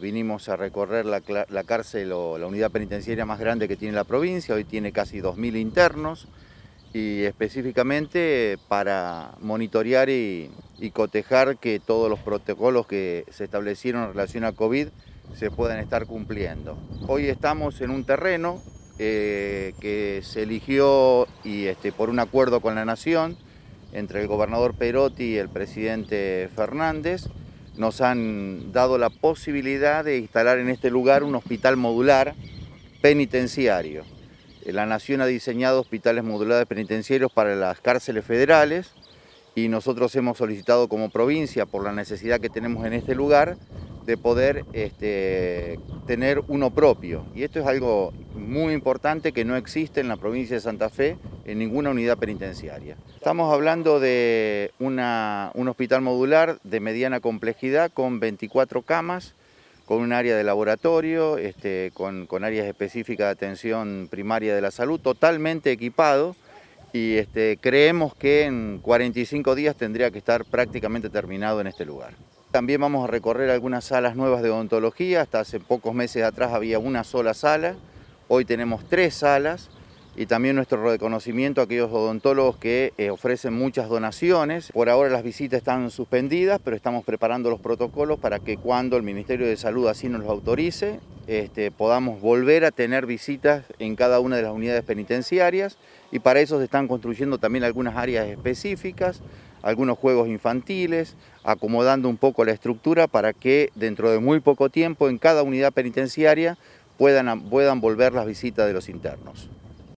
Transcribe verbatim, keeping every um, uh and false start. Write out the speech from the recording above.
vinimos a recorrer la, la cárcel o la unidad penitenciaria más grande que tiene la provincia. Hoy tiene casi dos mil internos y específicamente para monitorear y, y cotejar que todos los protocolos que se establecieron en relación a COVID se puedan estar cumpliendo. Hoy estamos en un terreno eh, que se eligió y este, por un acuerdo con la Nación entre el gobernador Perotti y el presidente Fernández. Nos han dado la posibilidad de instalar en este lugar un hospital modular penitenciario. La Nación ha diseñado hospitales modulares penitenciarios para las cárceles federales y nosotros hemos solicitado como provincia, por la necesidad que tenemos en este lugar, de poder este, tener uno propio. Y esto es algo muy importante que no existe en la provincia de Santa Fe en ninguna unidad penitenciaria. Estamos hablando de una, un hospital modular de mediana complejidad con veinticuatro camas, con un área de laboratorio, este, con, con áreas específicas de atención primaria de la salud, totalmente equipado, y este, creemos que en cuarenta y cinco días tendría que estar prácticamente terminado en este lugar. También vamos a recorrer algunas salas nuevas de odontología. Hasta hace pocos meses atrás había una sola sala, hoy tenemos tres salas. Y también nuestro reconocimiento a aquellos odontólogos que eh, ofrecen muchas donaciones. Por ahora las visitas están suspendidas, pero estamos preparando los protocolos para que cuando el Ministerio de Salud así nos los autorice, este, podamos volver a tener visitas en cada una de las unidades penitenciarias, y para eso se están construyendo también algunas áreas específicas, algunos juegos infantiles, acomodando un poco la estructura para que dentro de muy poco tiempo en cada unidad penitenciaria puedan, puedan volver las visitas de los internos.